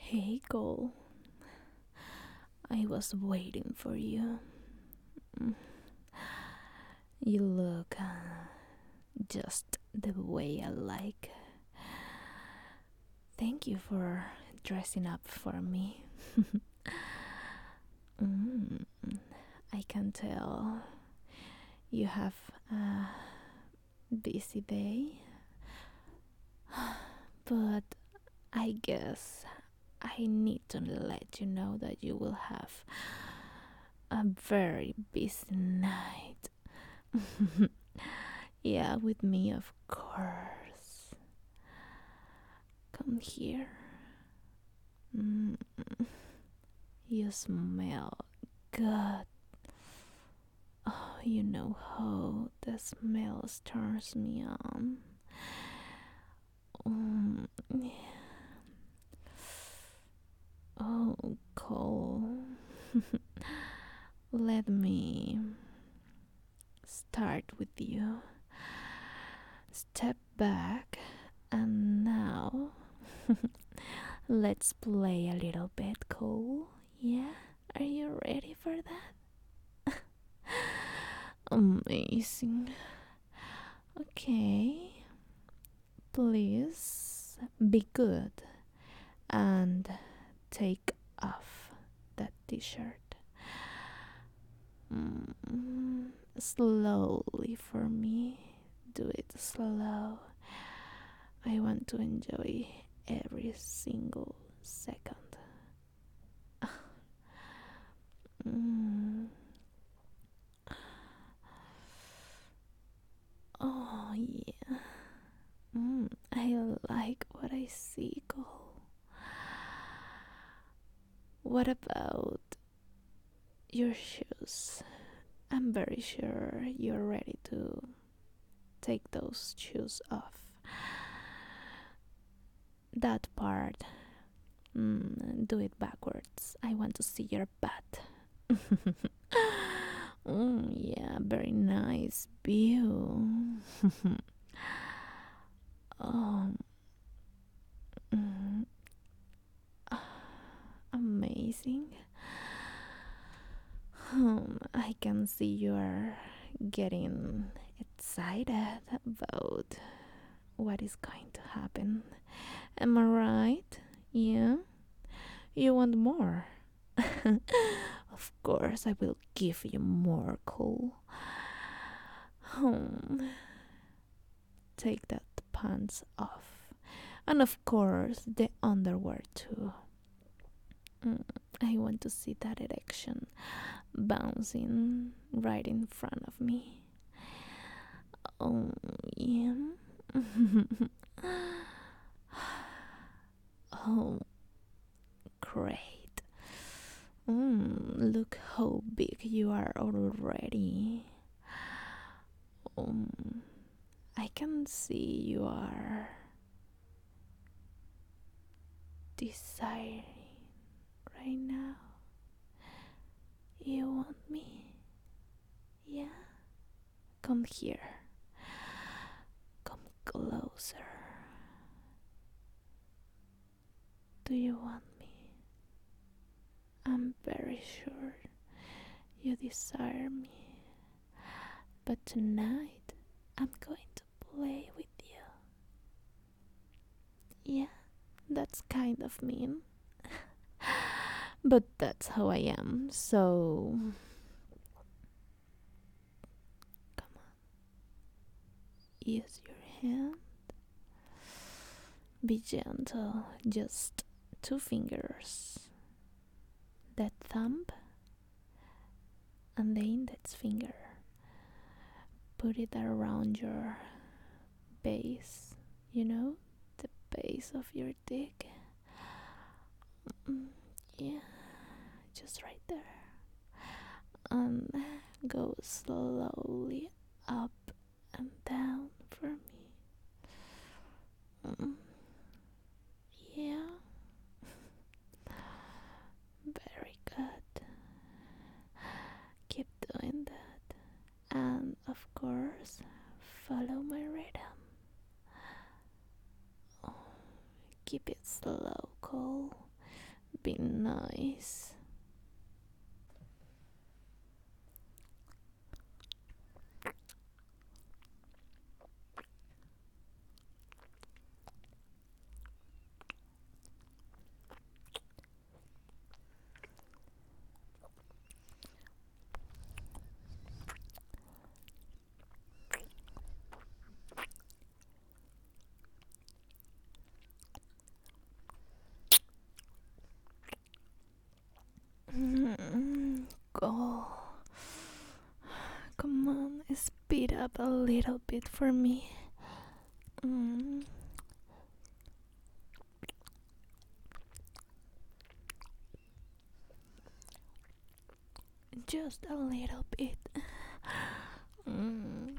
Hey, Cole. I was waiting for you. Mm, You look just the way I like. Thank you for dressing up for me. mm, I can tell you have a busy day, but I guess I need to let you know that you will have a very busy night. Yeah, with me, of course. Come here. Mm, you smell good. Oh, you know how the smell turns me on. Mm, oh, Cole. Let me start with you. Step back, and now let's play a little bit, Cole. Yeah? Are you ready for that? Amazing. Okay. Please be good and take off that t shirt. Slowly for me. Do it slow. I want to enjoy every single second. Mm. Oh, yeah. I like what I see, Cole. What about your shoes? I'm very sure you're ready to take those shoes off. That part, do it backwards. I want to see your butt. Yeah, very nice view. Oh, mm, amazing. I can see you are getting excited about what is going to happen. Am I right? Yeah? You want more? Of course, I will give you more, Cole. Take that pants off. And of course, the underwear too. Mm, I want to see that erection bouncing right in front of me. Oh, yeah. Oh, great. Look how big you are already. Um, I can see you are desiring right now. You want me? Yeah? Come here. Come closer. Do you want me? I'm very sure you desire me. But tonight, I'm going to play with you. Yeah, that's kind of mean. But that's how I am, so come on, use your hand. Be gentle, just two fingers. That thumb and the index finger. Put it around your base, you know, the base of your dick. Yeah, just right there. And go slowly up and down for me. Mm, yeah, very good. Keep doing that. And of course, follow my rhythm. Oh, keep it slow, Cole. Be nice. Go. Come on, speed up a little bit for me. Mm, just a little bit. Mm.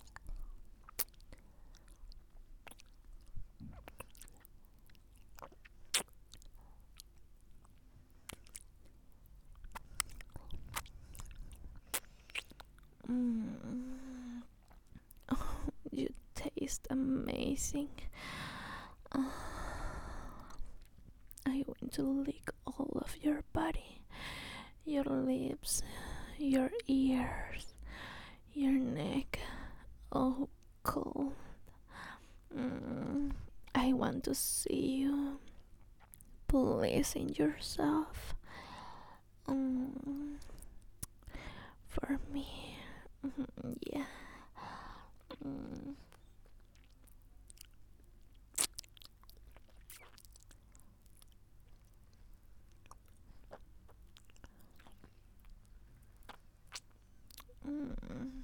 Mm. Oh, you taste amazing. Oh, I want to lick all of your body, your lips, your ears, your neck. Oh, cool. Mm. I want to see you pleasing yourself. Mm. For me. Yeah. Mm. Mm.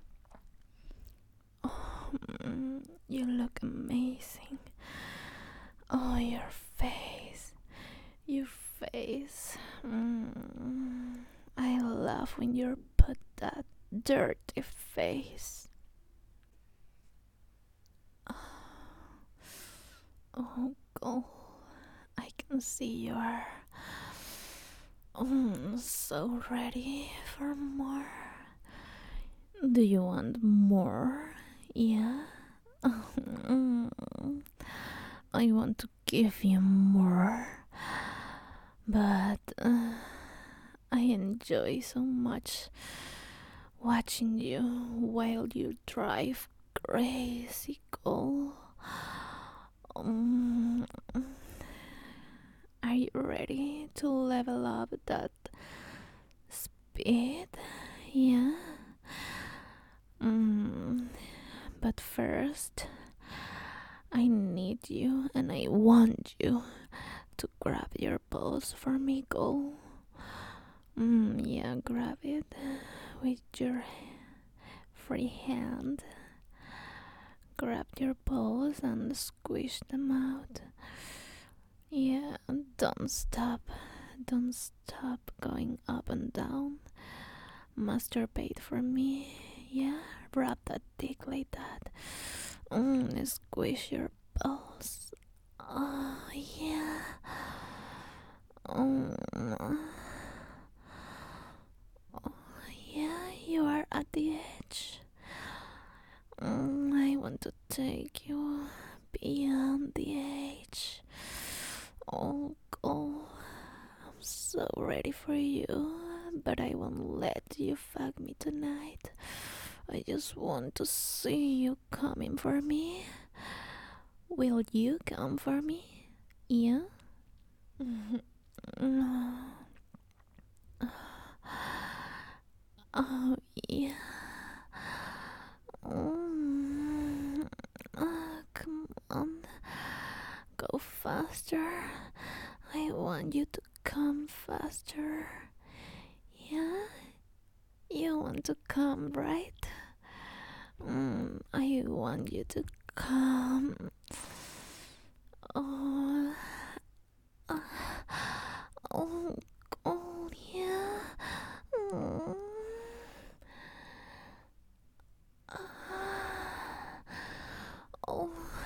Oh, you look amazing. Oh, your face. Your face. I love when you put that dirty face. Oh, God. I can see you are so ready for more. Do you want more? Yeah? I want to give you more, but I enjoy so much watching you while you drive crazy cool. Um, are you ready to level up that speed? Yeah. But first, I need you and I want you to grab your balls for me, go. Yeah, grab it with your free hand. Grab your balls and squish them out. Yeah, don't stop. Don't stop going up and down. Masturbate for me. Yeah, rub that dick like that. Squish your balls. Oh, yeah. Oh, yeah, you are at the edge. I want to take you beyond the edge. Oh, God. I'm so ready for you, but I won't let you fuck me tonight. I just want to see you coming for me. Will you come for me? Yeah? Oh, yeah. Come on. Go faster. I want you to come faster. Yeah? You want to come, right? I want you to come. Oh, oh, oh, yeah. Mm. Oh.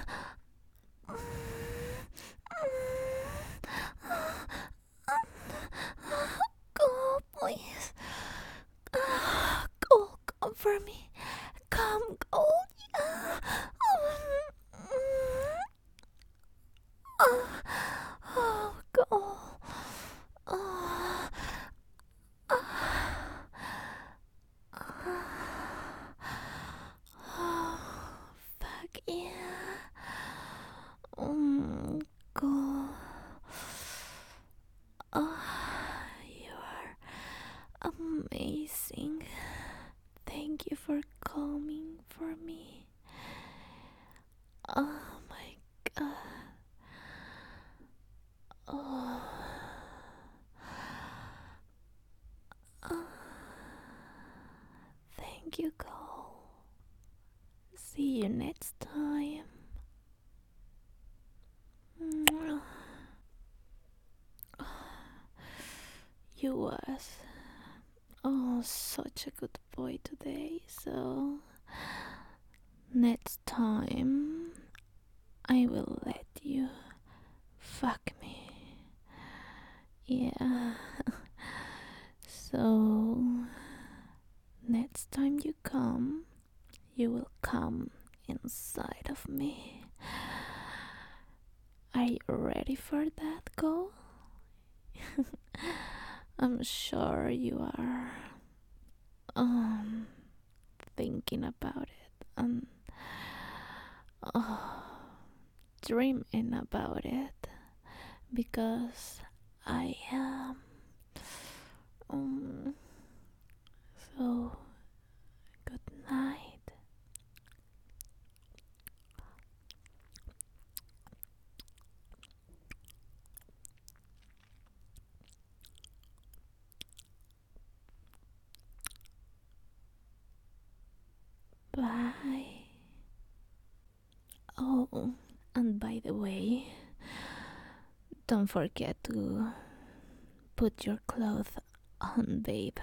Go, please. Go, come for me. Come, go. Yeah. Thank you, Cole. See you next time. Mwah. You was such a good boy today, so next time I will let you fuck me. Yeah. So next time you come, you will come inside of me. Are you ready for that, Cole? I'm sure you are um thinking about it and uh, dreaming about it because I am. Um, so good night. Bye. Oh, and by the way, don't forget to put your clothes on, babe.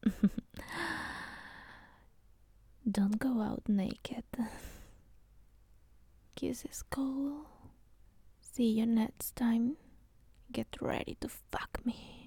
Don't go out naked. Kisses, Cole. See you next time. Get ready to fuck me.